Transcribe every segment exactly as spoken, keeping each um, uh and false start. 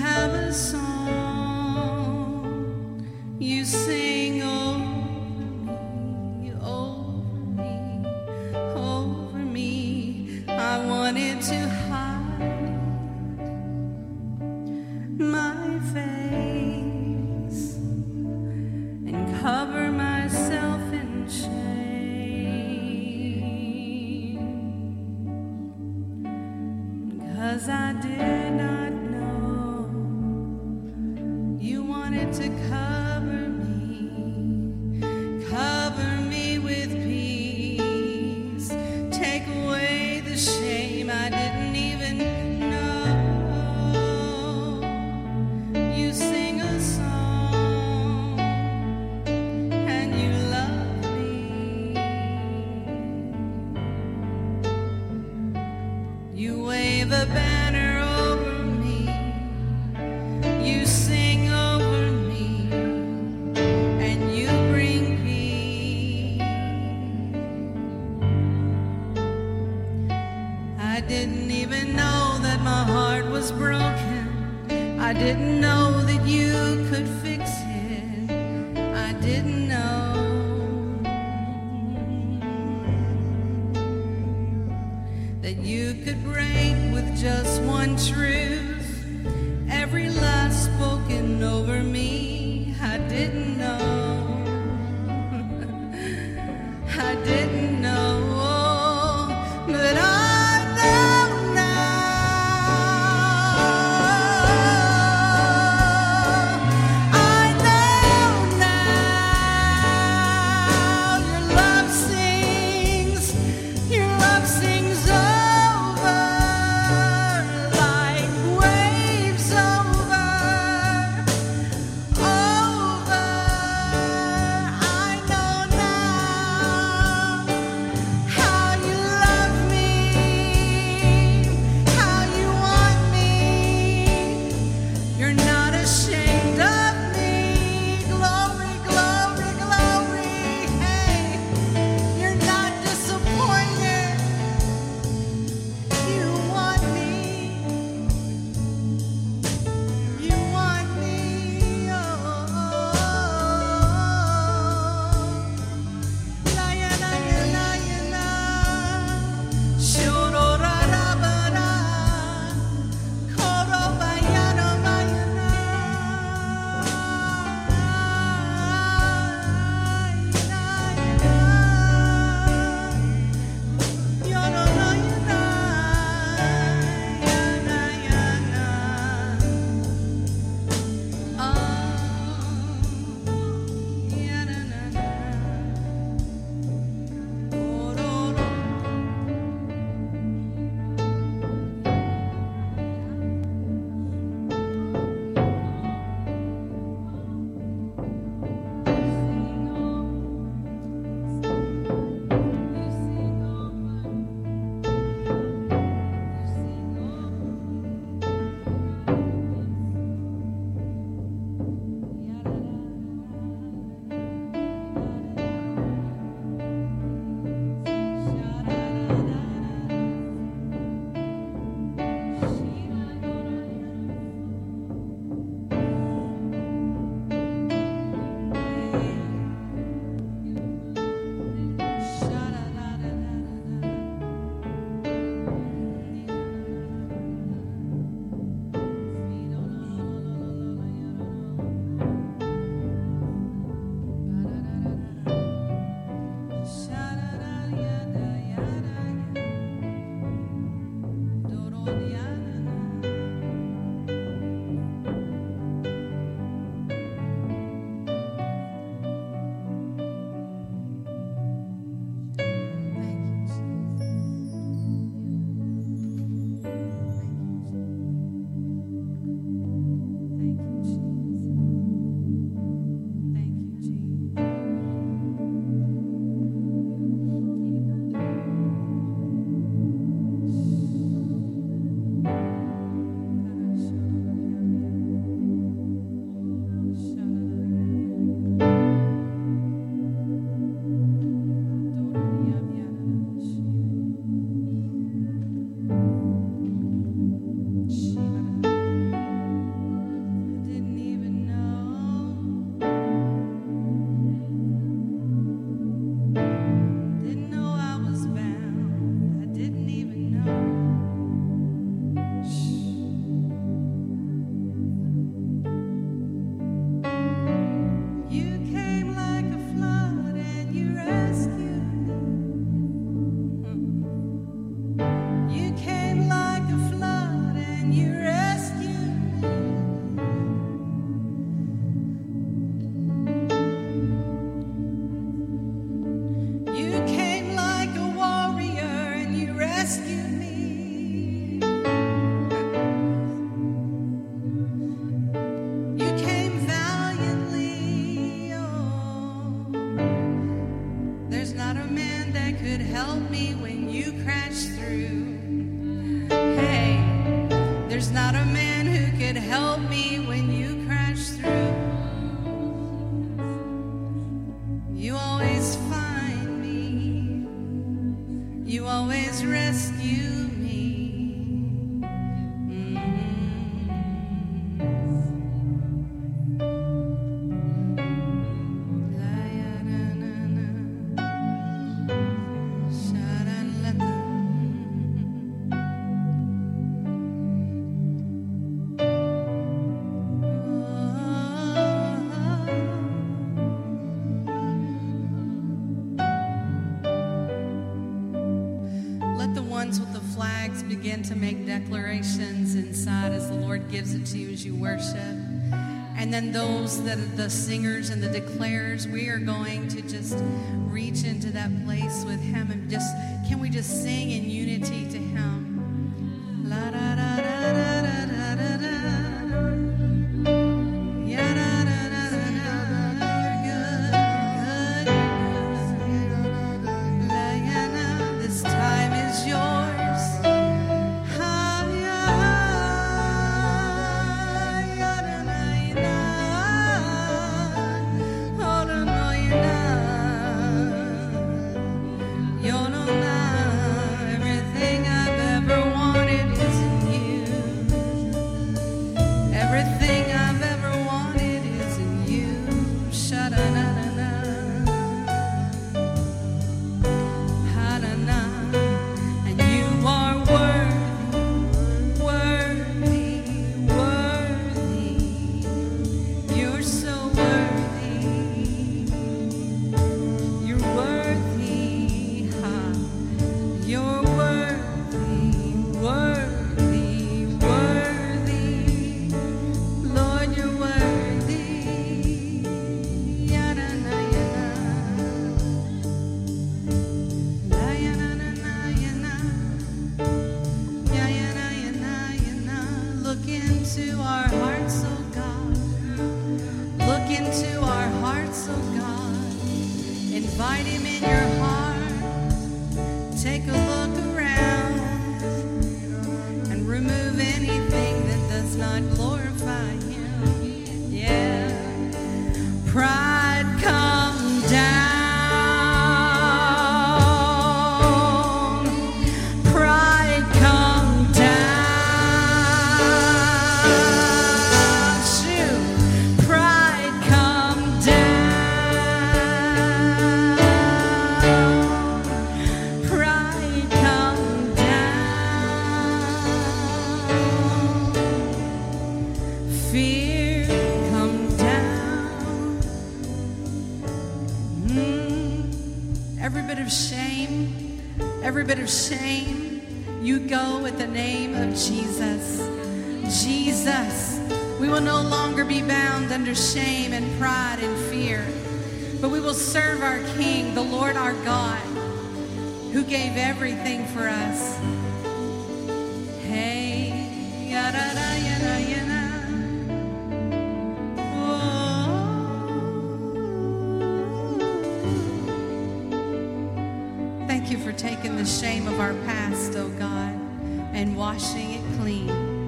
have a song you sing over me, over me, over me. I wanted to hide my face and cover myself in shame, 'cause I did not know you wanted to cover me, cover me with peace, take away the shame I didn't even know. You sing a song and you love me. You wave a banner over me. You sing over me and you bring peace. I didn't even know that my heart was broken. I didn't know that you could fix it. I didn't know that you could break with just one truth every lie spoken over me. I didn't know. I didn't know, but I know now. I know now. Your love sings, your love sings over like help me when you crash through. Hey, there's not a man who could help me when you crash through. You always find me. You always rescue me. Begin to make declarations inside as the Lord gives it to you as you worship. And then those that are the singers and the declarers, we are going to just reach into that place with Him and just, can we just sing in unity to Him? La da da da da da da da da. Ya da da da da da. You're good, good. La ya na. This time is yours. Invite Him in your heart. Take a look around and remove anything that does not glorify Him. Yeah. Pride, come down. Pride, come down. Shoot. Pride, come down. Fear, come down. Mm. Every bit of shame, every bit of shame, you go with the name of Jesus. Jesus. We will no longer be bound under shame and pride and fear, but we will serve our King, the Lord our God, who gave everything for us. Hey, yada da yada yada. Thank you for taking the shame of our past, oh God, and washing it clean.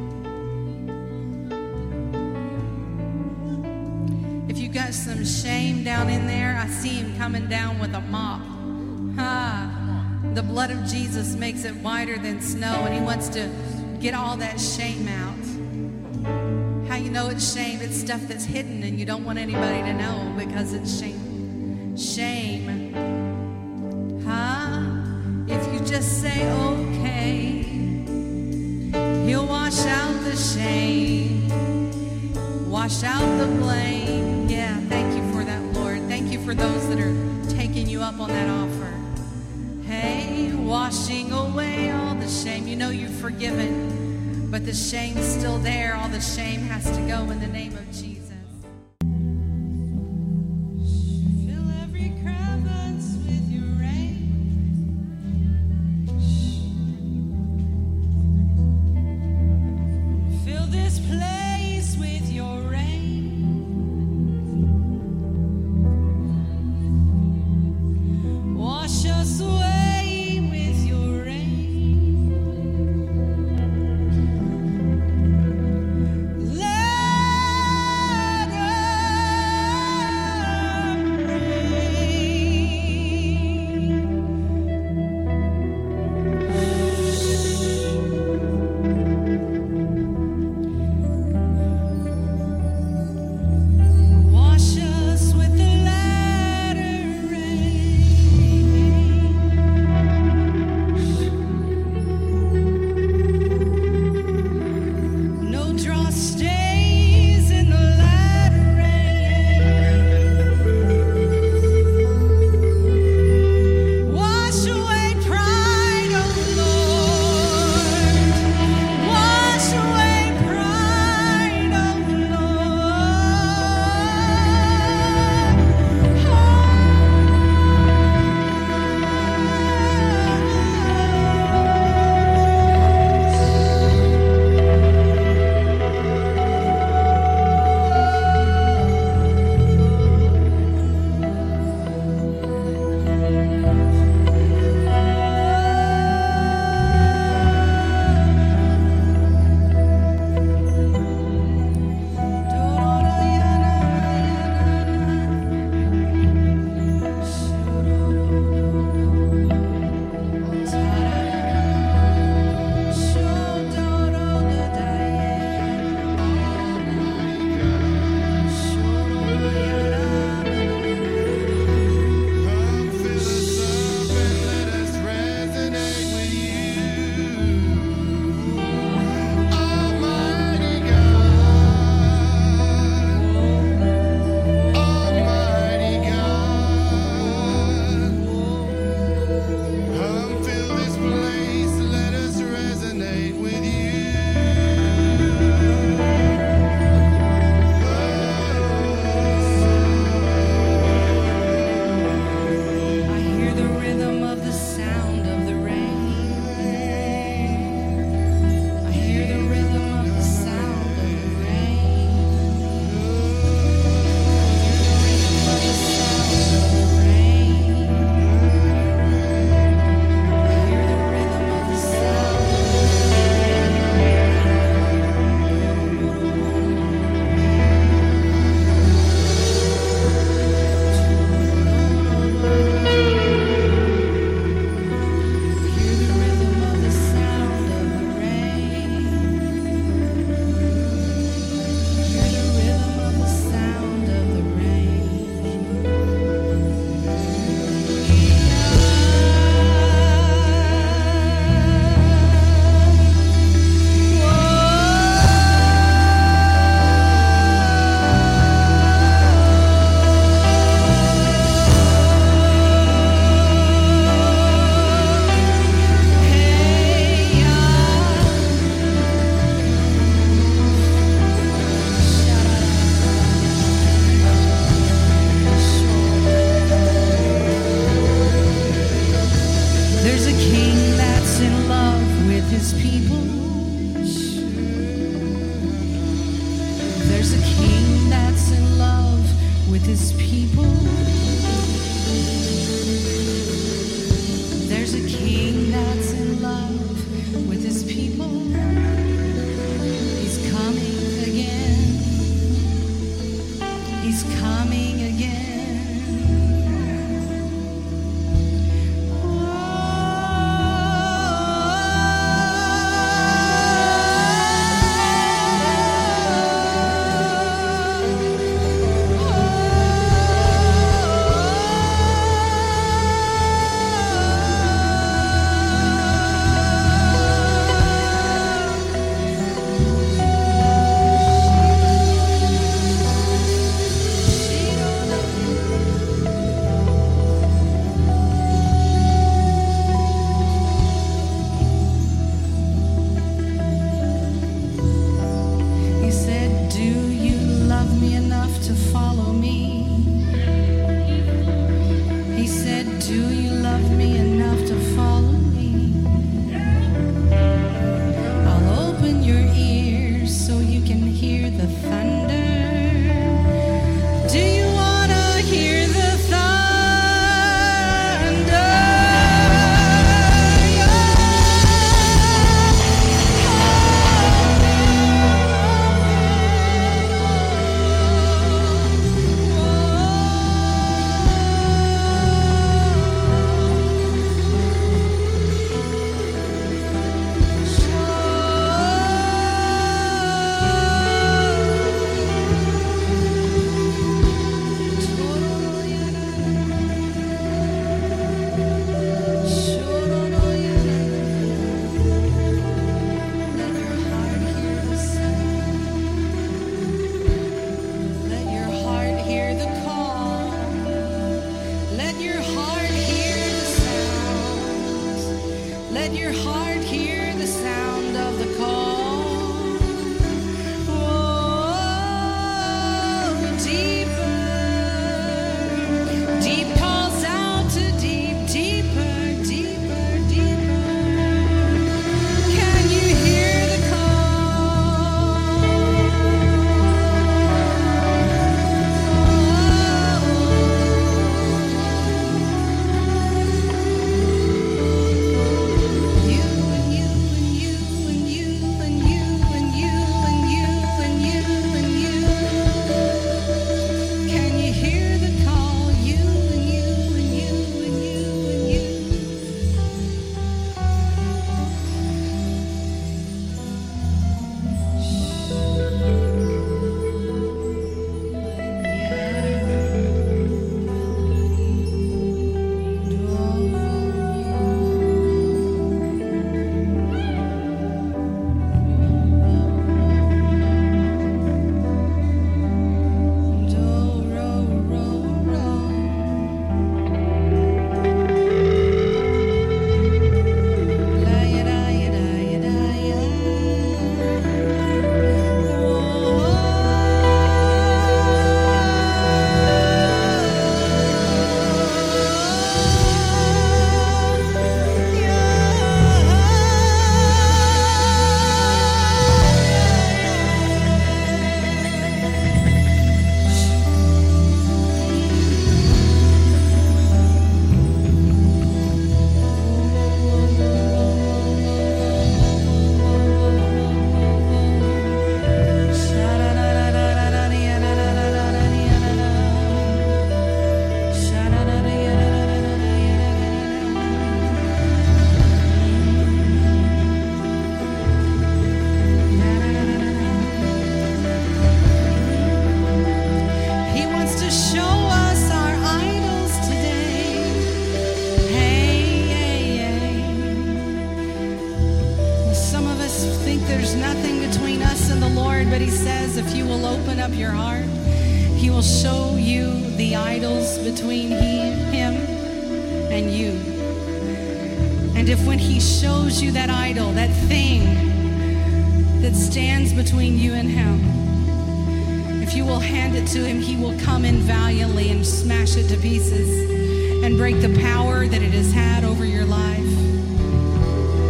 If you got some shame down in there, I see Him coming down with a mop. Ha! The blood of Jesus makes it whiter than snow, and He wants to get all that shame out. How you know it's shame? It's stuff that's hidden and you don't want anybody to know because it's shame. Shame. Huh? If you just say okay, He'll wash out the shame, wash out the blame. Yeah, thank you for that, Lord. Thank you for those that are taking you up on that offer. Hey, washing away all the shame. You know you're forgiven, but the shame's still there. All the shame has to go in the name of Jesus. Fill every crevice with your rain. Fill this place with your rain. Wash us away There's a king that's in love with his people. There's a king that's in love with his people. He's coming again. He's coming again.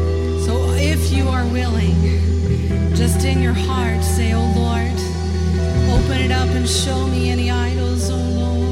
Just in your heart, say, oh Lord, Open it up and show me any idols, oh Lord.